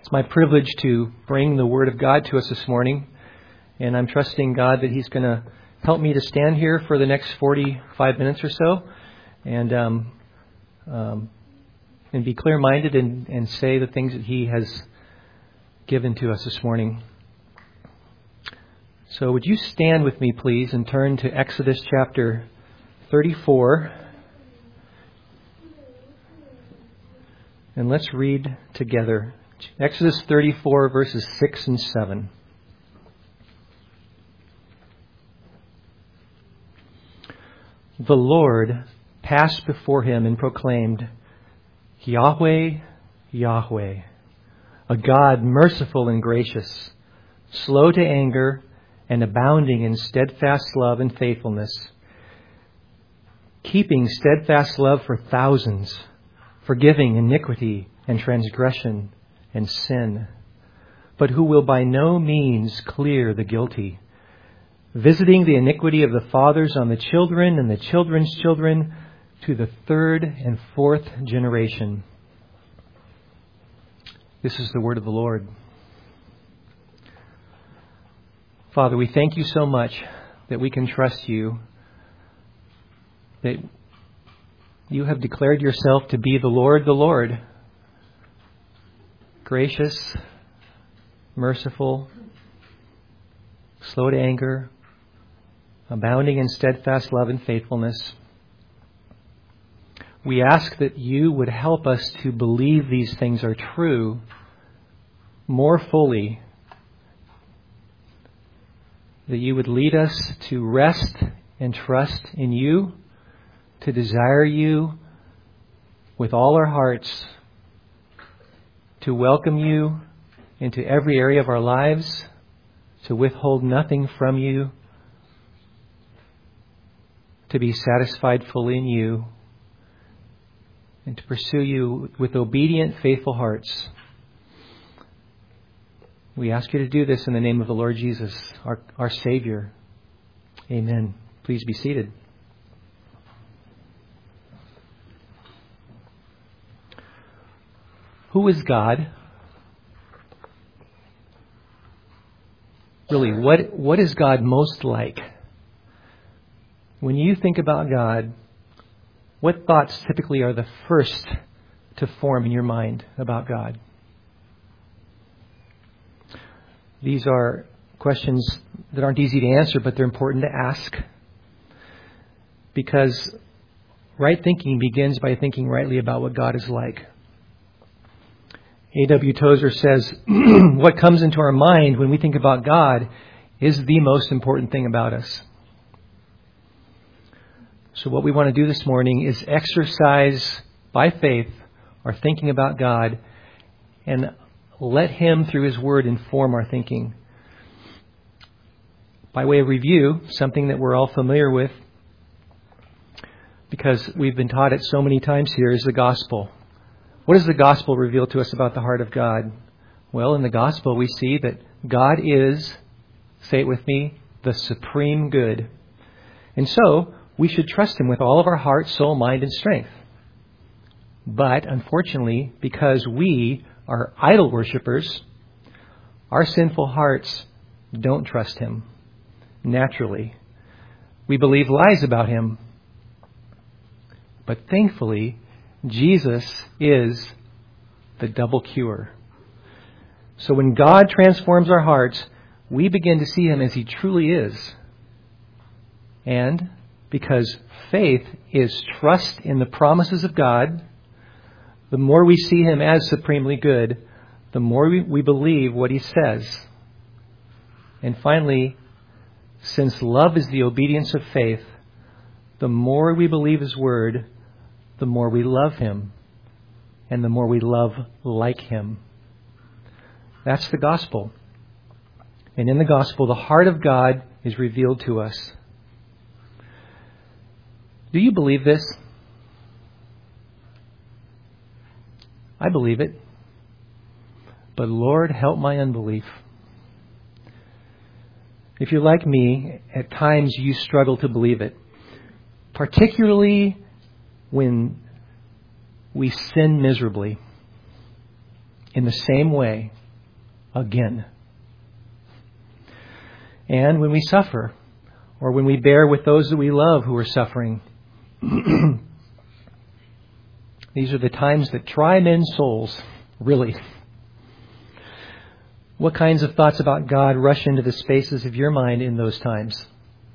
It's my privilege to bring the Word of God to us this morning, and I'm trusting God that He's going to help me to stand here for the next 45 minutes or so, and be clear-minded and say the things that He has given to us this morning. So would you stand with me, please, and turn to Exodus chapter 34. And let's read together. Exodus 34, verses 6 and 7. The Lord passed before him and proclaimed, Yahweh, Yahweh, a God merciful and gracious, slow to anger, and abounding in steadfast love and faithfulness, keeping steadfast love for thousands, forgiving iniquity and transgression and sin, but who will by no means clear the guilty, visiting the iniquity of the fathers on the children and the children's children to the third and fourth generation. This is the word of the Lord. Father, we thank you so much that we can trust you, that you have declared yourself to be the Lord, gracious, merciful, slow to anger, abounding in steadfast love and faithfulness. We ask that you would help us to believe these things are true more fully, that you would lead us to rest and trust in you, to desire you with all our hearts, to welcome you into every area of our lives, to withhold nothing from you, to be satisfied fully in you, and to pursue you with obedient, faithful hearts. We ask you to do this in the name of the Lord Jesus, our Savior. Amen. Please be seated. Who is God? Really, what is God most like? When you think about God, what thoughts typically are the first to form in your mind about God? These are questions that aren't easy to answer, but they're important to ask. Because right thinking begins by thinking rightly about what God is like. A.W. Tozer says, what comes into our mind when we think about God is the most important thing about us. So what we want to do this morning is exercise by faith our thinking about God and let Him through His Word inform our thinking. By way of review, something that we're all familiar with because we've been taught it so many times here is the gospel. What does the gospel reveal to us about the heart of God? Well, in the gospel we see that God is, say it with me, the supreme good. And so we should trust Him with all of our heart, soul, mind, and strength. But unfortunately, because we are idol worshippers, our sinful hearts don't trust Him naturally. We believe lies about Him. But thankfully, Jesus is the double cure. So when God transforms our hearts, we begin to see Him as He truly is. And because faith is trust in the promises of God, the more we see Him as supremely good, the more we believe what He says. And finally, since love is the obedience of faith, the more we believe His Word, the more we love Him, and the more we love like Him. That's the gospel. And in the gospel, the heart of God is revealed to us. Do you believe this? I believe it. But Lord, help my unbelief. If you're like me, at times you struggle to believe it. Particularly when we sin miserably. in the same way again. And when we suffer, or when we bear with those that we love who are suffering, these are the times that try men's souls, really. What kinds of thoughts about God rush into the spaces of your mind in those times?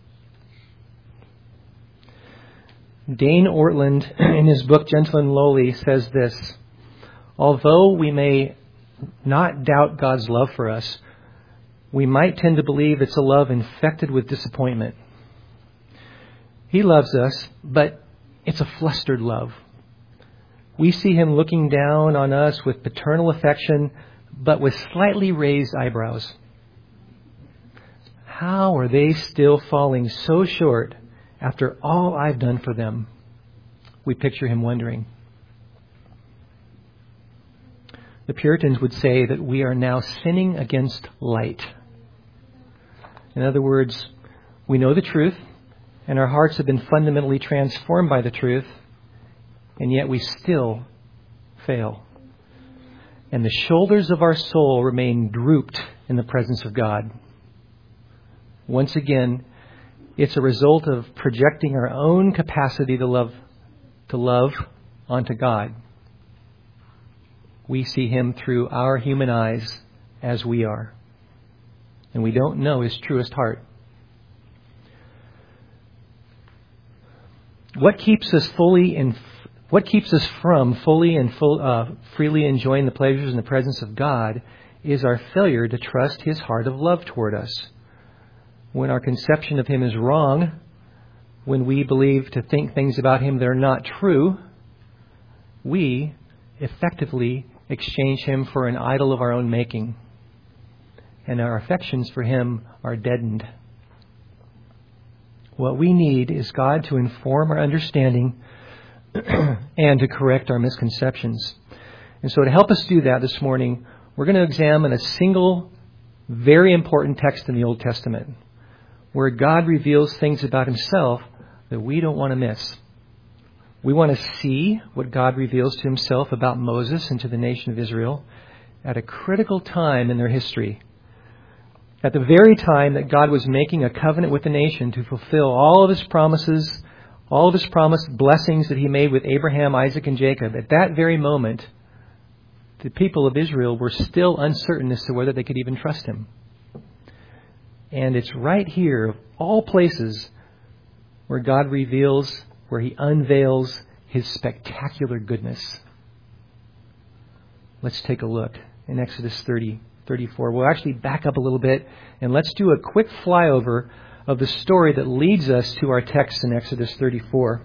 Dane Ortland, in his book Gentle and Lowly, says this: although we may not doubt God's love for us, we might tend to believe it's a love infected with disappointment. He loves us, but it's a flustered love. We see Him looking down on us with paternal affection, but with slightly raised eyebrows. How are they still falling so short after all I've done for them? We picture Him wondering. The Puritans would say that we are now sinning against light. In other words, we know the truth, and our hearts have been fundamentally transformed by the truth, and yet we still fail. And the shoulders of our soul remain drooped in the presence of God. Once again, it's a result of projecting our own capacity to love onto God. We see Him through our human eyes as we are, and we don't know His truest heart. What keeps us from fully and freely enjoying the pleasures in the presence of God is our failure to trust His heart of love toward us. When our conception of Him is wrong, when we believe to think things about Him that are not true, we effectively exchange Him for an idol of our own making, and our affections for Him are deadened. What we need is God to inform our understanding and to correct our misconceptions. And so to help us do that this morning, we're going to examine a single, very important text in the Old Testament where God reveals things about Himself that we don't want to miss. We want to see what God reveals to Himself about Moses and to the nation of Israel at a critical time in their history. At the very time that God was making a covenant with the nation to fulfill all of His promises, all of His promised blessings that He made with Abraham, Isaac, and Jacob, at that very moment, the people of Israel were still uncertain as to whether they could even trust Him. And it's right here, of all places, where God reveals, where He unveils His spectacular goodness. Let's take a look in Exodus 34. We'll actually back up a little bit and let's do a quick flyover of the story that leads us to our text in Exodus 34.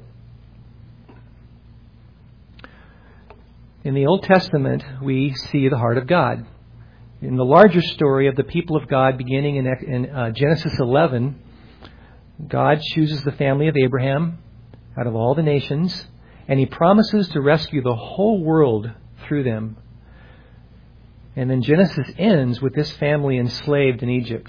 In the Old Testament, we see the heart of God. In the larger story of the people of God beginning in Genesis 11, God chooses the family of Abraham out of all the nations, and He promises to rescue the whole world through them. And then Genesis ends with this family enslaved in Egypt.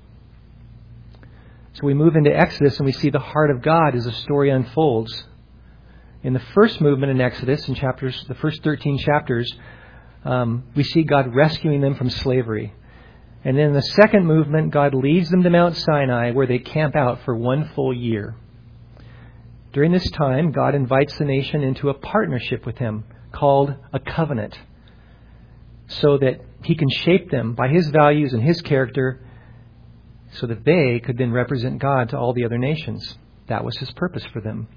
So we move into Exodus and we see the heart of God as the story unfolds. In the first movement in Exodus, in the first 13 chapters, we see God rescuing them from slavery. And then in the second movement, God leads them to Mount Sinai, where they camp out for 1 full year. During this time, God invites the nation into a partnership with Him called a covenant, so that He can shape them by His values and His character, so that they could then represent God to all the other nations. That was His purpose for them.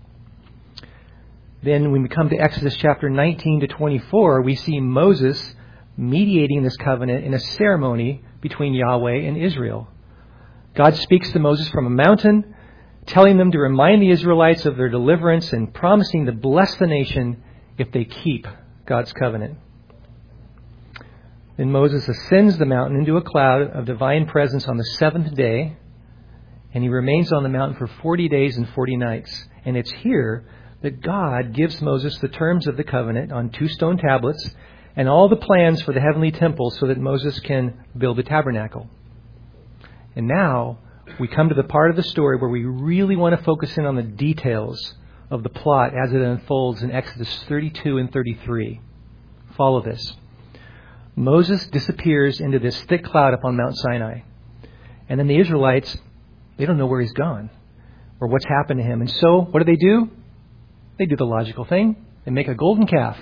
Then when we come to Exodus chapter 19 to 24, we see Moses mediating this covenant in a ceremony between Yahweh and Israel. God speaks to Moses from a mountain, telling them to remind the Israelites of their deliverance and promising to bless the nation if they keep God's covenant. Then Moses ascends the mountain into a cloud of divine presence on the 7th day, and he remains on the mountain for 40 days and 40 nights. And it's here that God gives Moses the terms of the covenant on 2 stone tablets and all the plans for the heavenly temple so that Moses can build the tabernacle. And now we come to the part of the story where we really want to focus in on the details of the plot as it unfolds in Exodus 32 and 33. Follow this. Moses disappears into this thick cloud up on Mount Sinai. And then the Israelites, they don't know where he's gone or what's happened to him. And so what do? They do the logical thing. They make a golden calf.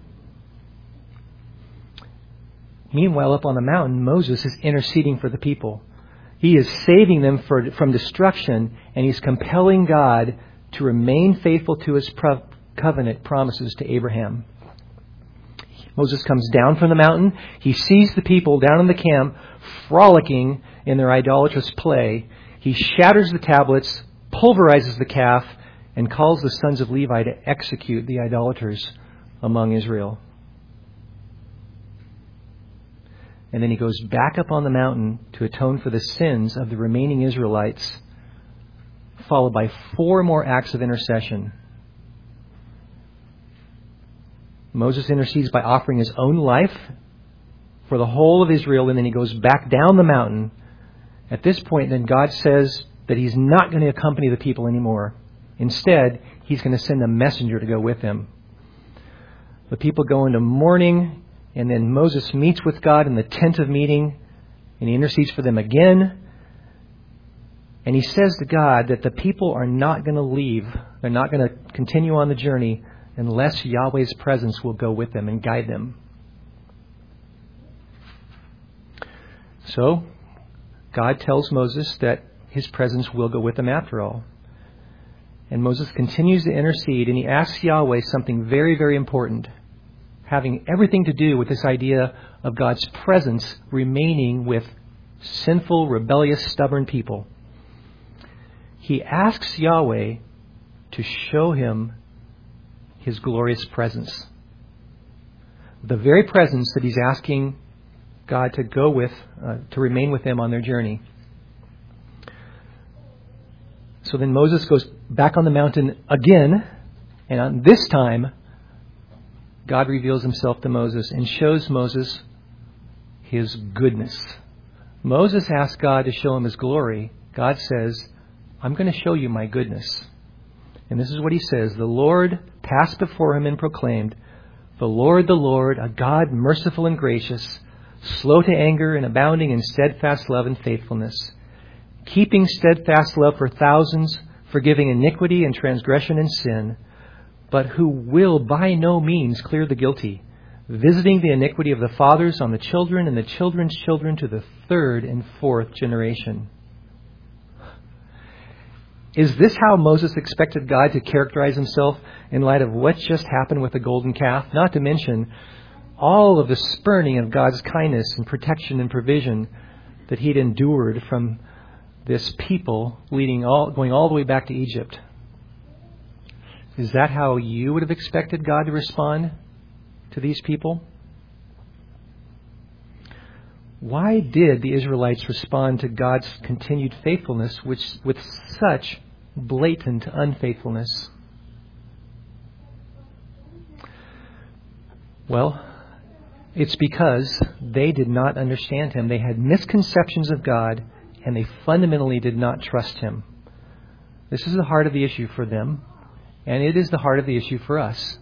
Meanwhile, up on the mountain, Moses is interceding for the people. He is saving them from destruction, and he's compelling God to remain faithful to his covenant promises to Abraham. Moses comes down from the mountain. He sees the people down in the camp frolicking in their idolatrous play. He shatters the tablets, pulverizes the calf, and calls the sons of Levi to execute the idolaters among Israel. And then he goes back up on the mountain to atone for the sins of the remaining Israelites, followed by 4 more acts of intercession. Moses intercedes by offering his own life for the whole of Israel, and then he goes back down the mountain. At this point, then God says that he's not going to accompany the people anymore. Instead, he's going to send a messenger to go with him. The people go into mourning, and then Moses meets with God in the tent of meeting, and he intercedes for them again. And he says to God that the people are not going to leave. They're not going to continue on the journey unless Yahweh's presence will go with them and guide them. So, God tells Moses that his presence will go with them after all. And Moses continues to intercede, and he asks Yahweh something very, very important, having everything to do with this idea of God's presence remaining with sinful, rebellious, stubborn people. He asks Yahweh to show him his glorious presence. The very presence that he's asking God to go with, to remain with them on their journey. So then Moses goes back on the mountain again, and on this time, God reveals himself to Moses and shows Moses his goodness. Moses asks God to show him his glory. God says, I'm going to show you my goodness. And this is what he says. The Lord passed before him and proclaimed, the Lord, a God merciful and gracious, slow to anger and abounding in steadfast love and faithfulness, keeping steadfast love for thousands, forgiving iniquity and transgression and sin, but who will by no means clear the guilty, visiting the iniquity of the fathers on the children and the children's children to the 3rd and 4th generation. Is this how Moses expected God to characterize himself in light of what just happened with the golden calf? Not to mention all of the spurning of God's kindness and protection and provision that he'd endured from this people going all the way back to Egypt. Is that how you would have expected God to respond to these people? Why did the Israelites respond to God's continued faithfulness with such blatant unfaithfulness? Well, it's because they did not understand him. They had misconceptions of God, and they fundamentally did not trust him. This is the heart of the issue for them, and it is the heart of the issue for us.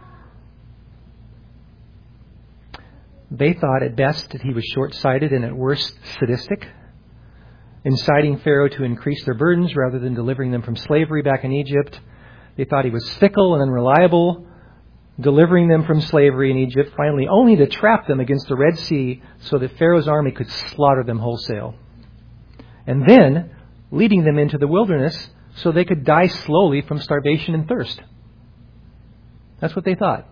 They thought at best that he was short-sighted and at worst sadistic, inciting Pharaoh to increase their burdens rather than delivering them from slavery back in Egypt. They thought he was fickle and unreliable, delivering them from slavery in Egypt, finally only to trap them against the Red Sea so that Pharaoh's army could slaughter them wholesale. And then leading them into the wilderness so they could die slowly from starvation and thirst. That's what they thought.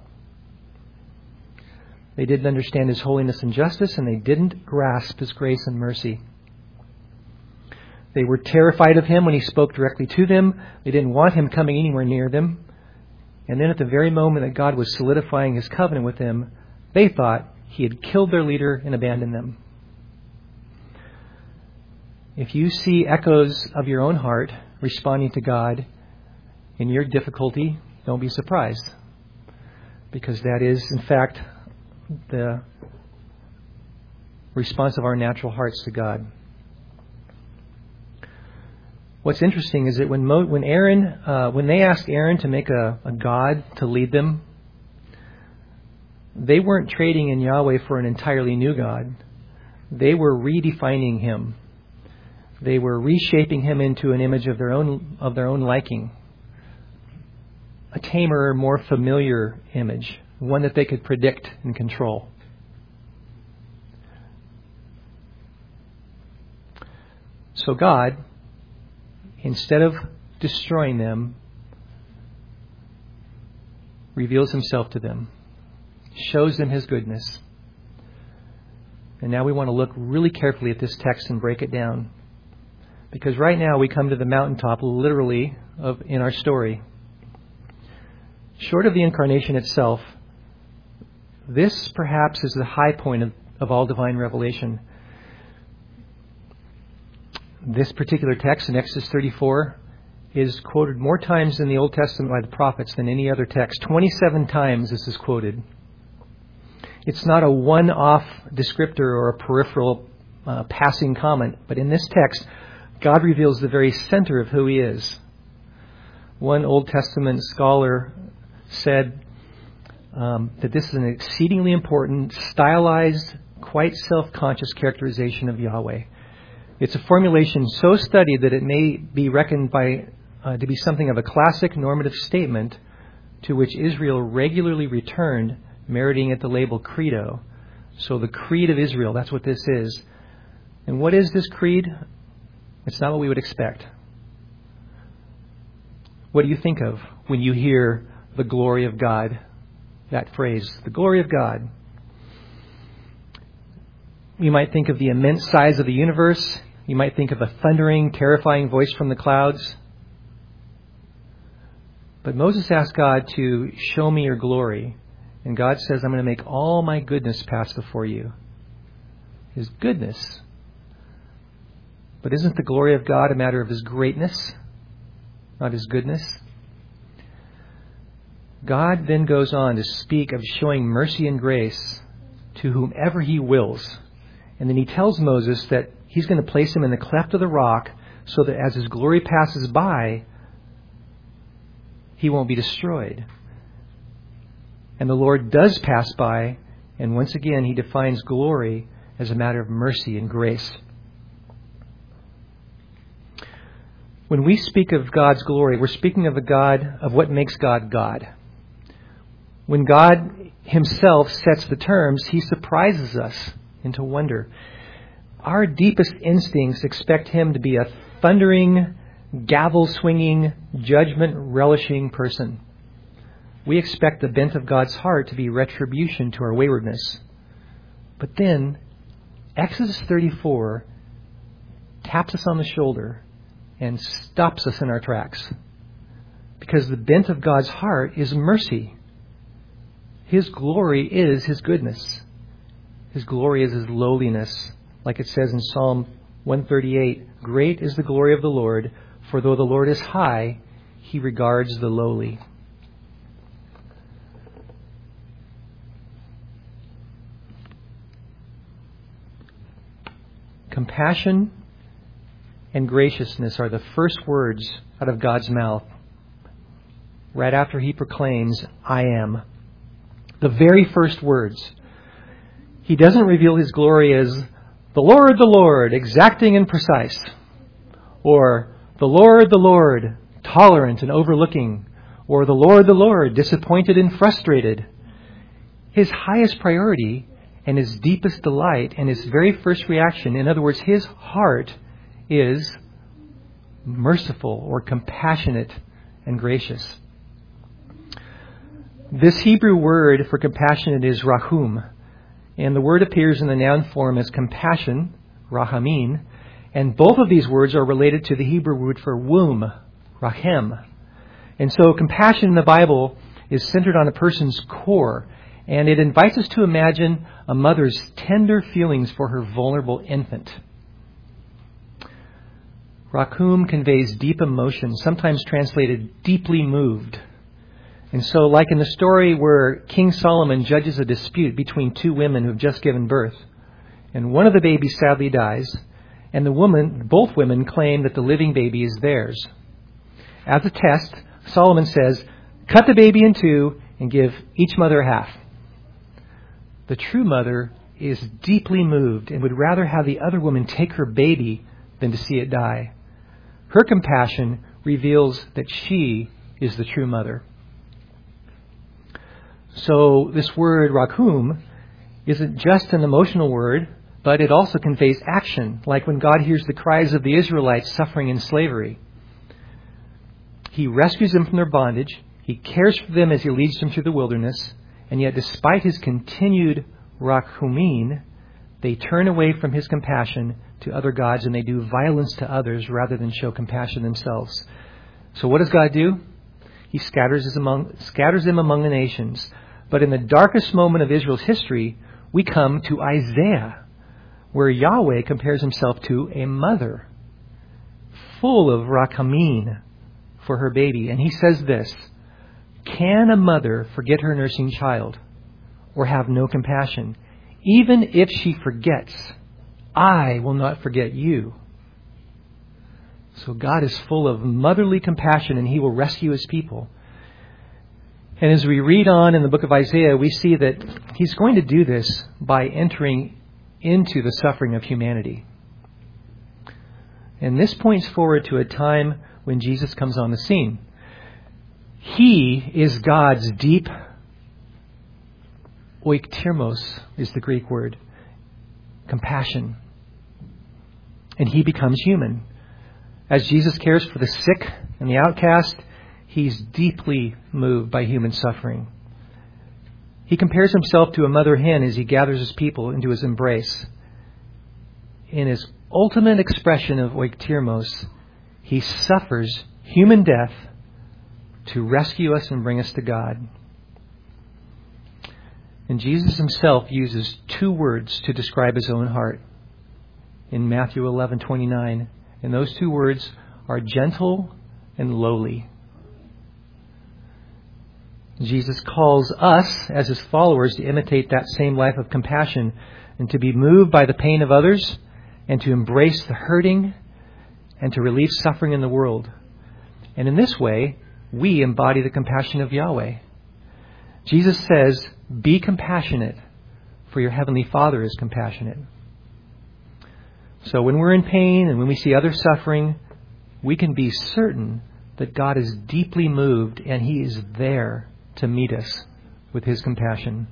They didn't understand his holiness and justice, and they didn't grasp his grace and mercy. They were terrified of him when he spoke directly to them. They didn't want him coming anywhere near them. And then at the very moment that God was solidifying his covenant with them, they thought he had killed their leader and abandoned them. If you see echoes of your own heart responding to God in your difficulty, don't be surprised. Because that is, in fact, the response of our natural hearts to God. What's interesting is that when they asked Aaron to make a god to lead them, They weren't trading in Yahweh for an entirely new God. They were redefining him. They were reshaping him into an image of their own liking. A tamer, more familiar image, one that they could predict and control. So God, instead of destroying them, reveals himself to them, shows them his goodness. And now we want to look really carefully at this text and break it down. Because right now we come to the mountaintop, literally, in our story. Short of the incarnation itself, this perhaps is the high point of all divine revelation. This particular text in Exodus 34 is quoted more times in the Old Testament by the prophets than any other text. 27 times this is quoted. It's not a one-off descriptor or a peripheral passing comment, but in this text, God reveals the very center of who he is. One Old Testament scholar said that this is an exceedingly important, stylized, quite self-conscious characterization of Yahweh. It's a formulation so studied that it may be reckoned to be something of a classic normative statement to which Israel regularly returned, meriting it the label Credo. So the Creed of Israel, that's what this is. And what is this creed? It's not what we would expect. What do you think of when you hear the glory of God? That phrase, the glory of God. You might think of the immense size of the universe. You might think of a thundering, terrifying voice from the clouds. But Moses asked God to show me your glory. And God says, I'm going to make all my goodness pass before you. His goodness. But isn't the glory of God a matter of his greatness, not his goodness? God then goes on to speak of showing mercy and grace to whomever he wills. And then he tells Moses that he's going to place him in the cleft of the rock so that as his glory passes by, he won't be destroyed. And the Lord does pass by, and once again he defines glory as a matter of mercy and grace. When we speak of God's glory, we're speaking of what makes God God. When God himself sets the terms, he surprises us into wonder. Our deepest instincts expect him to be a thundering, gavel-swinging, judgment-relishing person. We expect the bent of God's heart to be retribution to our waywardness. But then, Exodus 34 taps us on the shoulder and stops us in our tracks. Because the bent of God's heart is mercy. His glory is his goodness. His glory is his lowliness. Like it says in Psalm 138, great is the glory of the Lord, for though the Lord is high, he regards the lowly. Compassion and graciousness are the first words out of God's mouth right after he proclaims, I am. The very first words. He doesn't reveal his glory as the Lord, exacting and precise. Or the Lord, tolerant and overlooking. Or the Lord, disappointed and frustrated. His highest priority and his deepest delight and his very first reaction, in other words, his heart is merciful or compassionate and gracious. This Hebrew word for compassionate is rahum, and the word appears in the noun form as compassion, rahamin, and both of these words are related to the Hebrew word for womb, rahem. And so compassion in the Bible is centered on a person's core, and it invites us to imagine a mother's tender feelings for her vulnerable infant. Rakum conveys deep emotion, sometimes translated deeply moved. And so, like in the story where King Solomon judges a dispute between two women who have just given birth, and one of the babies sadly dies, and both women claim that the living baby is theirs. As a test, Solomon says, cut the baby in two and give each mother half. The true mother is deeply moved and would rather have the other woman take her baby than to see it die. Her compassion reveals that she is the true mother. So this word rakhum isn't just an emotional word, but it also conveys action, like when God hears the cries of the Israelites suffering in slavery. He rescues them from their bondage. He cares for them as he leads them through the wilderness. And yet, despite his continued rakhumin, they turn away from his compassion to other gods, and they do violence to others rather than show compassion themselves. So what does God do? He scatters them among the nations. But in the darkest moment of Israel's history, we come to Isaiah, where Yahweh compares himself to a mother, full of rachamim for her baby. And he says this, "Can a mother forget her nursing child or have no compassion? Even if she forgets, I will not forget you." So God is full of motherly compassion, and he will rescue his people. And as we read on in the book of Isaiah, we see that he's going to do this by entering into the suffering of humanity. And this points forward to a time when Jesus comes on the scene. He is God's deep, oiktirmos is the Greek word, compassion. And he becomes human. As Jesus cares for the sick and the outcast, he's deeply moved by human suffering. He compares himself to a mother hen as he gathers his people into his embrace. In his ultimate expression of oiktirmos, he suffers human death to rescue us and bring us to God. And Jesus himself uses two words to describe his own heart in Matthew 11:29. And those two words are gentle and lowly. Jesus calls us, as his followers, to imitate that same life of compassion and to be moved by the pain of others and to embrace the hurting and to relieve suffering in the world. And in this way, we embody the compassion of Yahweh. Jesus says, "Be compassionate, for your heavenly Father is compassionate." So when we're in pain and when we see others suffering, we can be certain that God is deeply moved and he is there to meet us with his compassion.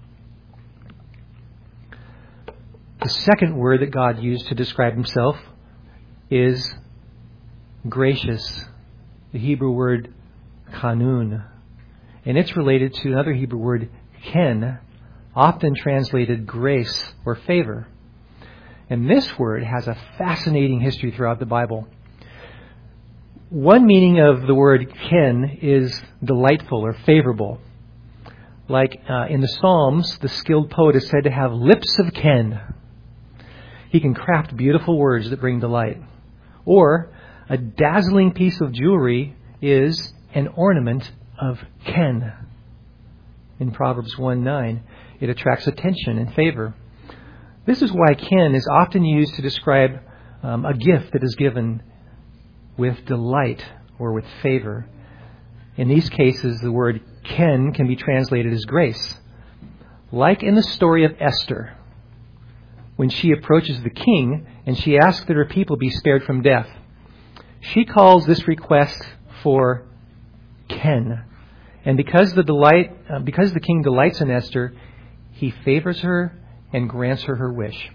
The second word that God used to describe himself is gracious, the Hebrew word kanun. And it's related to another Hebrew word, ken, often translated grace or favor. And this word has a fascinating history throughout the Bible. One meaning of the word ken is delightful or favorable. Like in the Psalms, the skilled poet is said to have lips of ken. He can craft beautiful words that bring delight. Or a dazzling piece of jewelry is an ornament of ken. In Proverbs 1:9, it attracts attention and favor. This is why ken is often used to describe a gift that is given with delight or with favor. In these cases, the word ken can be translated as grace. Like in the story of Esther, when she approaches the king and she asks that her people be spared from death, she calls this request for ken. And because the king delights in Esther, he favors her and grants her her wish.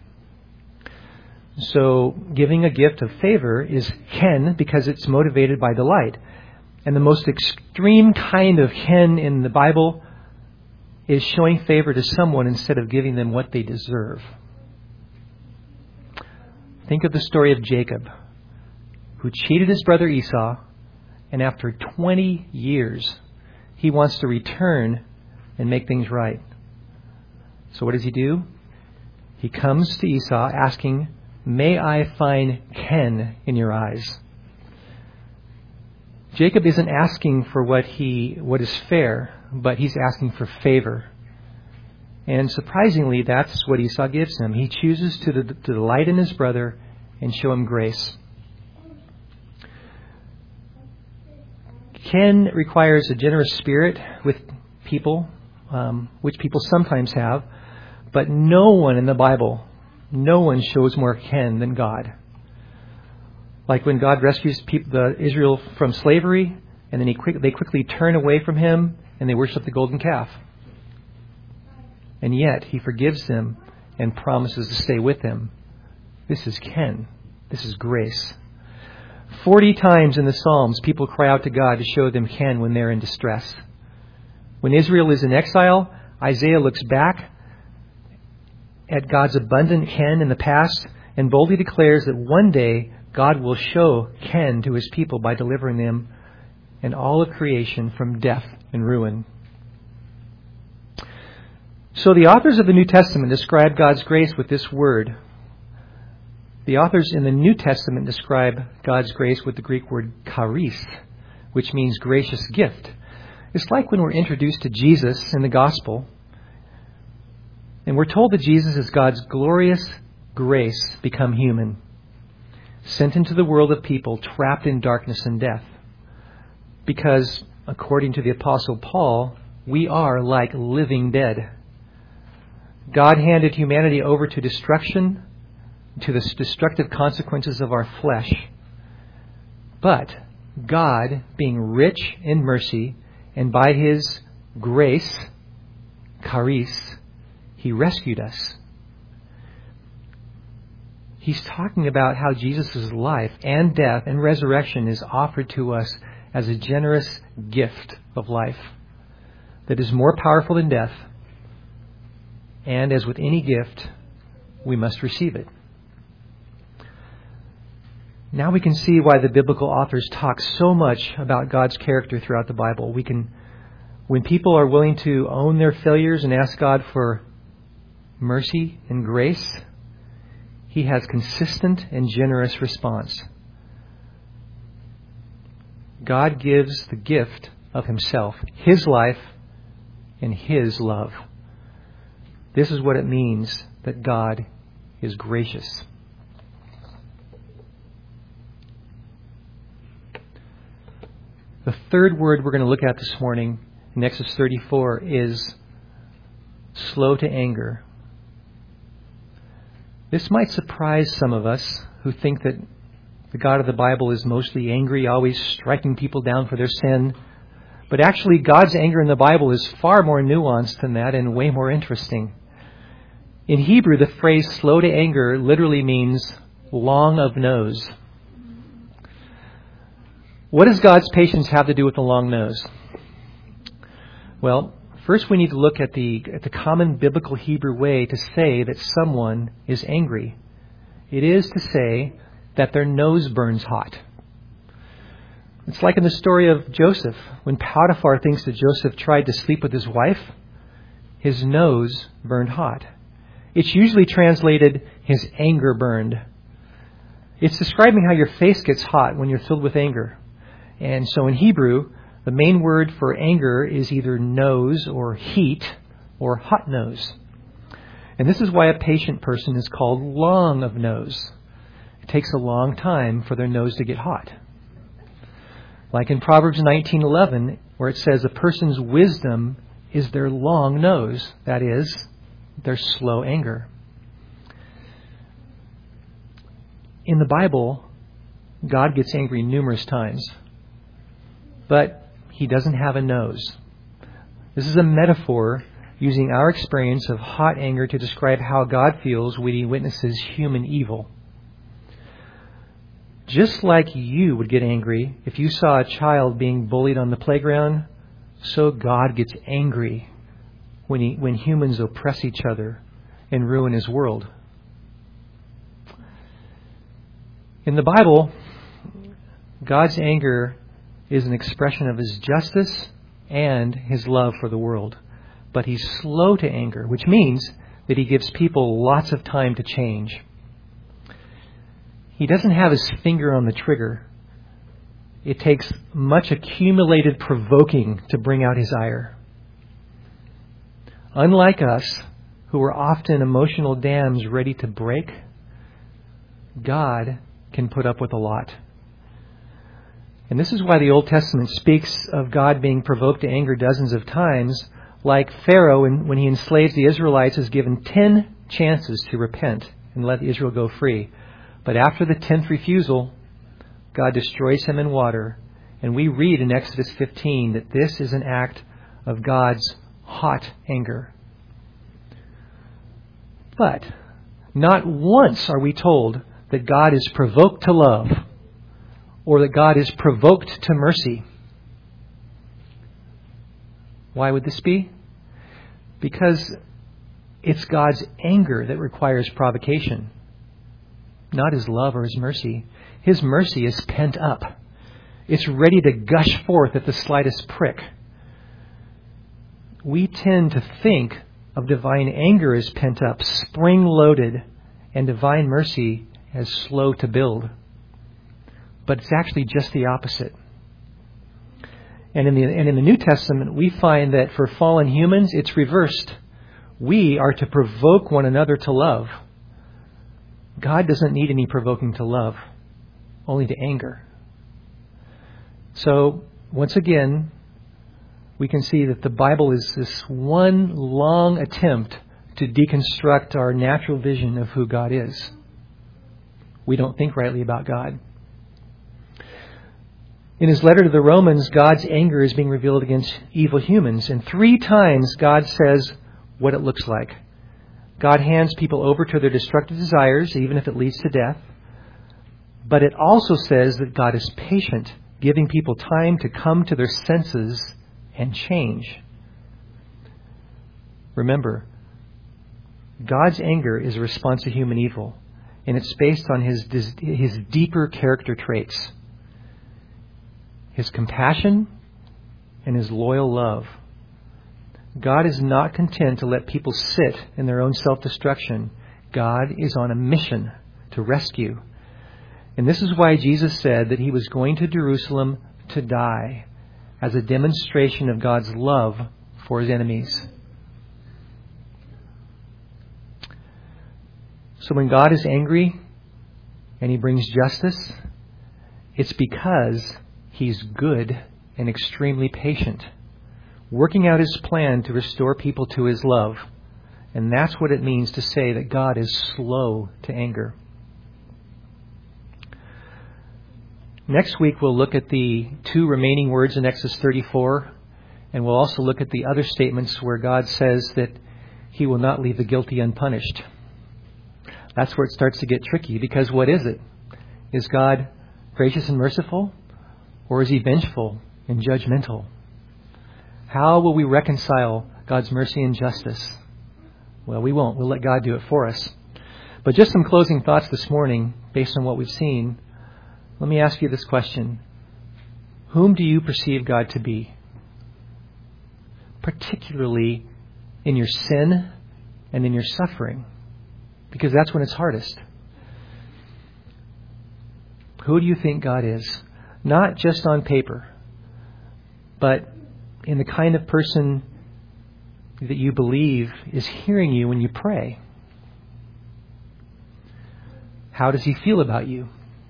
So giving a gift of favor is ken because it's motivated by delight. And the most extreme kind of ken in the Bible is showing favor to someone instead of giving them what they deserve. Think of the story of Jacob, who cheated his brother Esau, and after 20 years, he wants to return and make things right. So what does he do? He comes to Esau asking, "May I find ken in your eyes?" Jacob isn't asking for what is fair, but he's asking for favor. And surprisingly, that's what Esau gives him. He chooses to delight in his brother and show him grace. Ken requires a generous spirit with people, which people sometimes have, But no one in the Bible, no one shows more ken than God. Like when God rescues Israel from slavery, and then they quickly turn away from Him and they worship the golden calf. And yet He forgives them and promises to stay with them. This is ken. This is grace. 40 times in the Psalms, people cry out to God to show them ken when they're in distress. When Israel is in exile, Isaiah looks back at God's abundant ken in the past and boldly declares that one day God will show ken to His people by delivering them and all of creation from death and ruin. So the authors of the New Testament describe God's grace with this word. The authors in the New Testament describe God's grace with the Greek word charis, which means gracious gift. It's like when we're introduced to Jesus in the gospel, and we're told that Jesus is God's glorious grace become human, sent into the world of people trapped in darkness and death. Because, according to the Apostle Paul, we are like living dead. God handed humanity over to destruction, to the destructive consequences of our flesh. But God, being rich in mercy, and by His grace, charis, He rescued us. He's talking about how Jesus' life and death and resurrection is offered to us as a generous gift of life that is more powerful than death. And as with any gift, we must receive it. Now we can see why the biblical authors talk so much about God's character throughout the Bible. When people are willing to own their failures and ask God for mercy and grace, He has consistent and generous response. God gives the gift of Himself, His life, and His love. This is what it means that God is gracious. The third word we're going to look at this morning in Exodus 34 is slow to anger. This might surprise some of us who think that the God of the Bible is mostly angry, always striking people down for their sin. But actually, God's anger in the Bible is far more nuanced than that and way more interesting. In Hebrew, the phrase slow to anger literally means long of nose. What does God's patience have to do with the long nose? Well, first we need to look at the common biblical Hebrew way to say that someone is angry. It is to say that their nose burns hot. It's like in the story of Joseph. When Potiphar thinks that Joseph tried to sleep with his wife, his nose burned hot. It's usually translated, his anger burned. It's describing how your face gets hot when you're filled with anger. And so in Hebrew, the main word for anger is either nose or heat or hot nose. And this is why a patient person is called long of nose. It takes a long time for their nose to get hot. Like in Proverbs 19:11, where it says a person's wisdom is their long nose. That is, their slow anger. In the Bible, God gets angry numerous times. But He doesn't have a nose. This is a metaphor using our experience of hot anger to describe how God feels when He witnesses human evil. Just like you would get angry if you saw a child being bullied on the playground, so God gets angry when humans oppress each other and ruin His world. In the Bible, God's anger is an expression of His justice and His love for the world. But He's slow to anger, which means that He gives people lots of time to change. He doesn't have His finger on the trigger. It takes much accumulated provoking to bring out His ire. Unlike us, who are often emotional dams ready to break, God can put up with a lot. And this is why the Old Testament speaks of God being provoked to anger dozens of times, like Pharaoh, when he enslaves the Israelites, is given 10 chances to repent and let Israel go free. But after the 10th refusal, God destroys him in water. And we read in Exodus 15 that this is an act of God's hot anger. But not once are we told that God is provoked to love or that God is provoked to mercy. Why would this be? Because it's God's anger that requires provocation, not His love or His mercy. His mercy is pent up. It's ready to gush forth at the slightest prick. We tend to think of divine anger as pent up, spring-loaded, and divine mercy as slow to build. But it's actually just the opposite. And in the New Testament, we find that for fallen humans, it's reversed. We are to provoke one another to love. God doesn't need any provoking to love, only to anger. So, once again, we can see that the Bible is this one long attempt to deconstruct our natural vision of who God is. We don't think rightly about God. In his letter to the Romans, God's anger is being revealed against evil humans. And 3 times God says what it looks like. God hands people over to their destructive desires, even if it leads to death. But it also says that God is patient, giving people time to come to their senses and change. Remember, God's anger is a response to human evil, and it's based on his deeper character traits. His compassion and His loyal love. God is not content to let people sit in their own self-destruction. God is on a mission to rescue. And this is why Jesus said that He was going to Jerusalem to die as a demonstration of God's love for His enemies. So when God is angry and He brings justice, it's because He's good and extremely patient, working out His plan to restore people to His love. And that's what it means to say that God is slow to anger. Next week we'll look at the 2 remaining words in Exodus 34, and we'll also look at the other statements where God says that He will not leave the guilty unpunished. That's where it starts to get tricky, because what is it? Is God gracious and merciful? Or is He vengeful and judgmental? How will we reconcile God's mercy and justice? Well, we won't. We'll let God do it for us. But just some closing thoughts this morning based on what we've seen. Let me ask you this question. Whom do you perceive God to be? Particularly in your sin and in your suffering. Because that's when it's hardest. Who do you think God is? Not just on paper, but in the kind of person that you believe is hearing you when you pray. How does He feel about you?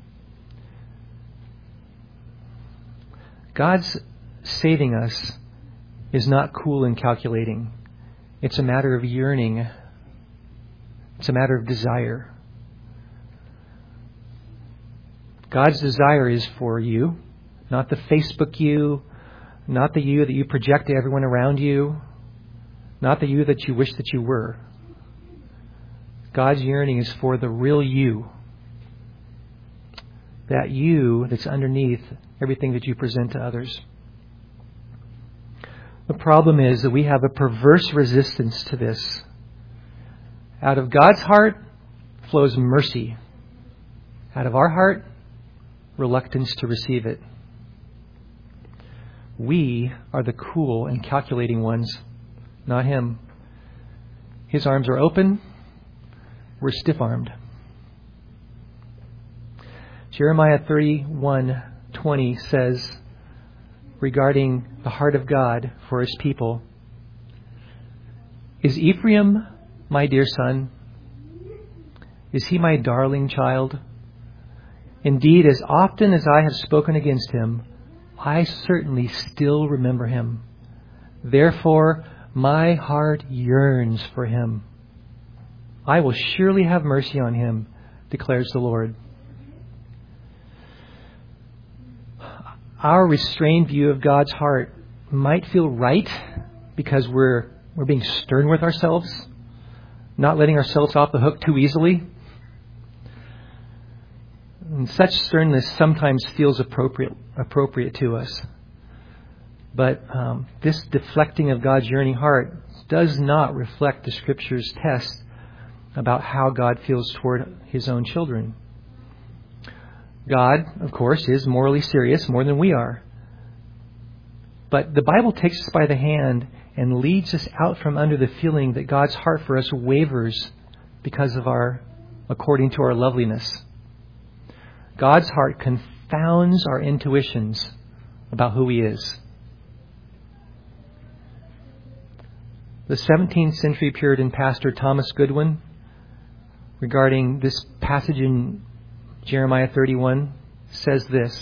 God's saving us is not cool and calculating. It's a matter of yearning. It's a matter of desire. God's desire is for you, not the Facebook you, not the you that you project to everyone around you, not the you that you wish that you were. God's yearning is for the real you. That you that's underneath everything that you present to others. The problem is that we have a perverse resistance to this. Out of God's heart flows mercy. Out of our heart, reluctance to receive it. We are the cool and calculating ones, not Him. His arms are open. We're stiff-armed. Jeremiah 31:20 says regarding the heart of God for His people, "Is Ephraim my dear son? Is he my darling child? Indeed, as often as I have spoken against him, I certainly still remember him. Therefore, My heart yearns for him. I will surely have mercy on him, declares the Lord. Our restrained view of God's heart might feel right because we're being stern with ourselves, not letting ourselves off the hook too easily. And such sternness sometimes feels appropriate to us. But this deflecting of God's yearning heart does not reflect the Scripture's test about how God feels toward his own children. God, of course, is morally serious more than we are. But the Bible takes us by the hand and leads us out from under the feeling that God's heart for us wavers according to our loveliness. God's heart confounds our intuitions about who he is. The 17th century Puritan pastor Thomas Goodwin, regarding this passage in Jeremiah 31, says this.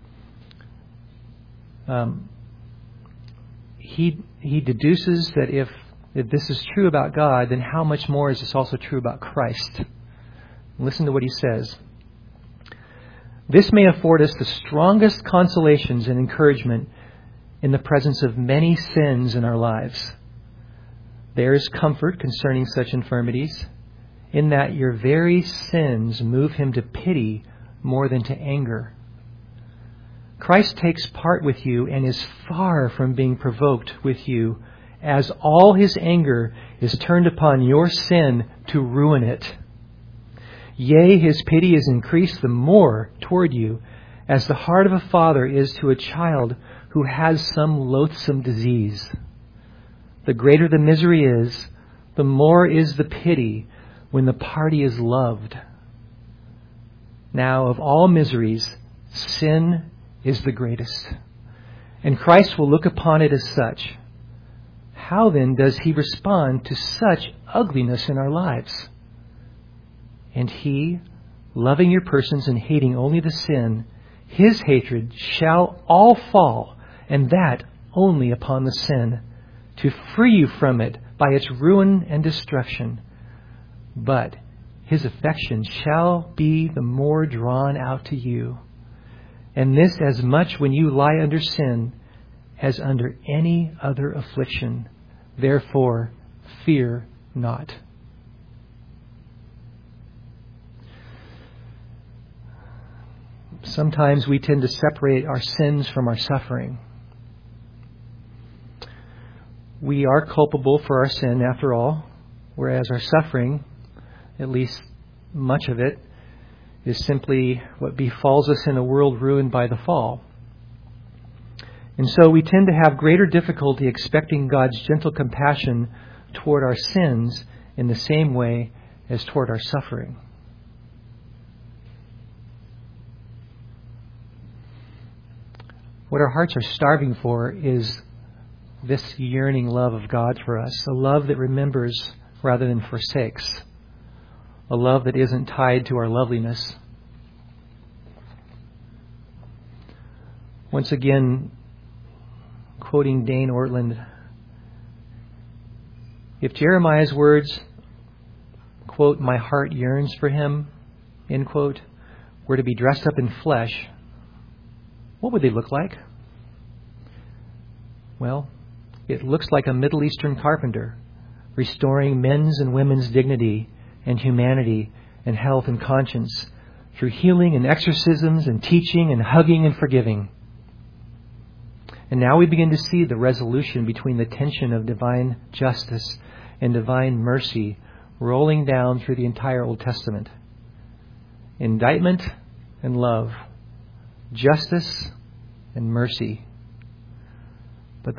He deduces that if this is true about God, then how much more is this also true about Christ? Listen to what he says. This may afford us the strongest consolations and encouragement in the presence of many sins in our lives. There is comfort concerning such infirmities, in that your very sins move him to pity more than to anger. Christ takes part with you and is far from being provoked with you, as all his anger is turned upon your sin to ruin it. Yea, his pity is increased the more toward you, as the heart of a father is to a child who has some loathsome disease. The greater the misery is, the more is the pity when the party is loved. Now, of all miseries, sin is the greatest, and Christ will look upon it as such. How then does he respond to such ugliness in our lives? And he, loving your persons and hating only the sin, his hatred shall all fall, and that only upon the sin, to free you from it by its ruin and destruction. But his affection shall be the more drawn out to you, and this as much when you lie under sin as under any other affliction. Therefore, fear not. Sometimes we tend to separate our sins from our suffering. We are culpable for our sin, after all, whereas our suffering, at least much of it, is simply what befalls us in a world ruined by the fall. And so we tend to have greater difficulty expecting God's gentle compassion toward our sins in the same way as toward our suffering. What our hearts are starving for is this yearning love of God for us, a love that remembers rather than forsakes, a love that isn't tied to our loveliness. Once again, quoting Dane Ortland, if Jeremiah's words, quote, "My heart yearns for him," end quote, were to be dressed up in flesh, what would they look like? Well, it looks like a Middle Eastern carpenter restoring men's and women's dignity and humanity and health and conscience through healing and exorcisms and teaching and hugging and forgiving. And now we begin to see the resolution between the tension of divine justice and divine mercy rolling down through the entire Old Testament. Indictment and love. Justice and mercy. But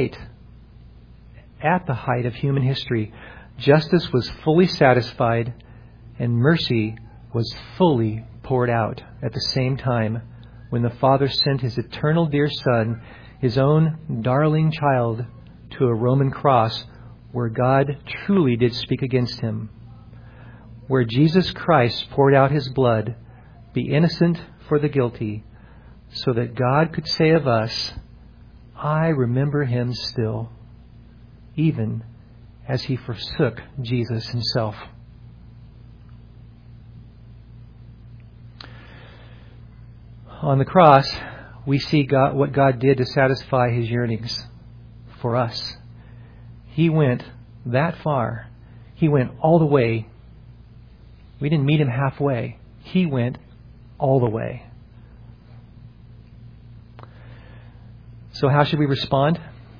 at the height of human history, justice was fully satisfied and mercy was fully poured out at the same time when the Father sent his eternal dear Son, his own darling child, to a Roman cross where God truly did speak against him, where Jesus Christ poured out his blood, the innocent for the guilty, so that God could say of us, "I remember him still, even as he forsook Jesus himself. On the cross, we see what God did to satisfy his yearnings for us. He went that far. He went all the way. We didn't meet him halfway. He went all the way. So how should we respond?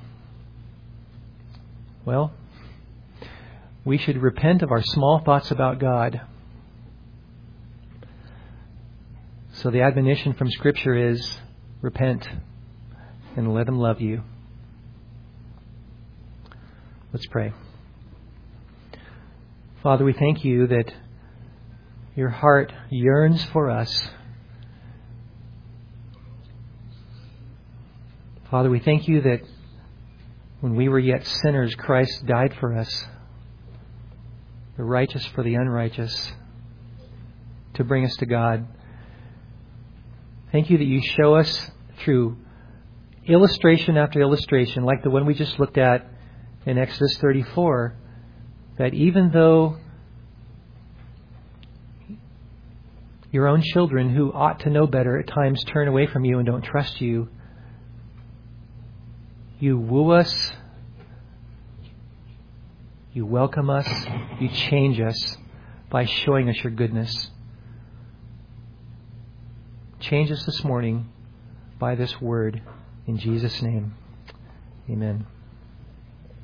Well, we should repent of our small thoughts about God. So the admonition from Scripture is, repent and let him love you. Let's pray. Father, we thank you that your heart yearns for us. Father, we thank you that when we were yet sinners, Christ died for us, the righteous for the unrighteous, to bring us to God. Thank you that you show us through illustration after illustration, like the one we just looked at in Exodus 34, that even though your own children who ought to know better at times turn away from you and don't trust you, you woo us, you welcome us, you change us by showing us your goodness. Change us this morning by this word. In Jesus' name, amen.